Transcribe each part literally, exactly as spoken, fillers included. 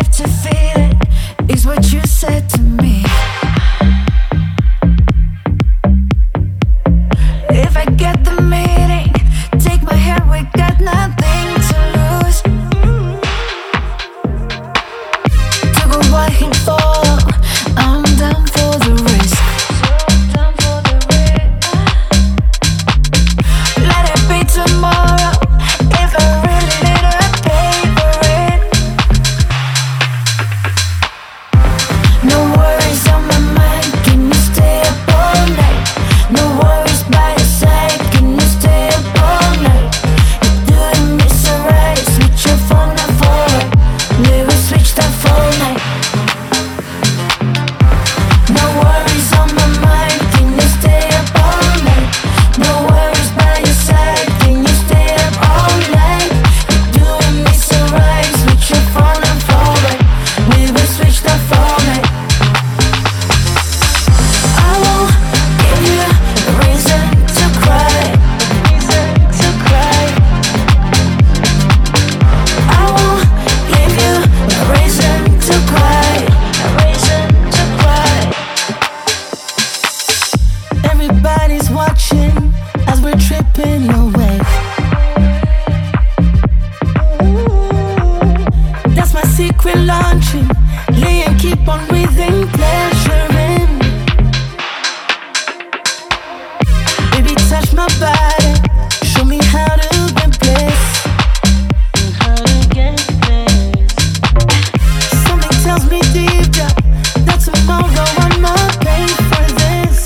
have to feel it, is what you said to me. If I get the meeting, take my hand, we got nothing to lose. To go right and fall, I'm down for the risk. Let it be tomorrow, if I really need to pay for it. No worries on my mind, can you stay up all night? No worries by your side, can you stay up all night? You're doing me so right, switch your phone off forward. We will switch that phone night. No worries on my mind, can you stay up all night? No worries by your side, can you stay up all night? You're doing me so right, switch your phone off forward. We will switch that phone night. I won't give you a reason to cry, reason to cry. I won't give you a reason to cry, a reason to cry. Everybody's watching as we're tripping away. That's my secret launching. Lay and keep on breathing, pleasure in. Baby, touch my body, show me how to get bliss. How to get bliss. Something tells me deep down that tomorrow I'ma pay for this.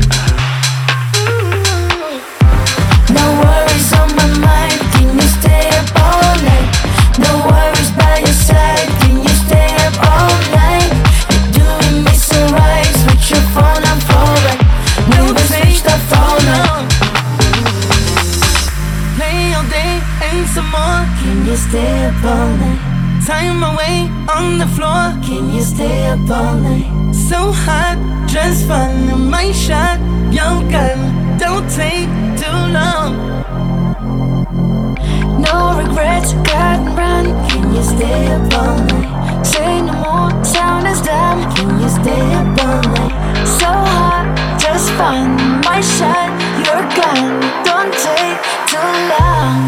No worries on my mind, can you stay up all night? No worries by your side, can you stay up all night? You're doing me so right, switch your phone on forward. We will switch the phone on. Play all day and some more. Can you stay up all night? Time away on the floor. Can you stay up all night? So hot, just fun, my shot, your gun. Don't take too long. No regrets, got and run. Can you stay up all night? Say no more, sound is dumb. Can you stay up all night? So hot, just fun, my shot, your gun. Don't take too long.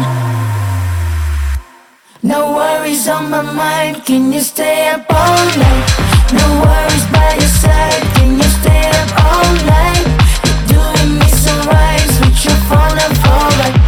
No worries on my mind, can you stay up all night? No worries by your side, can you stay up all night? You're doing me so right, switch your phone up forward.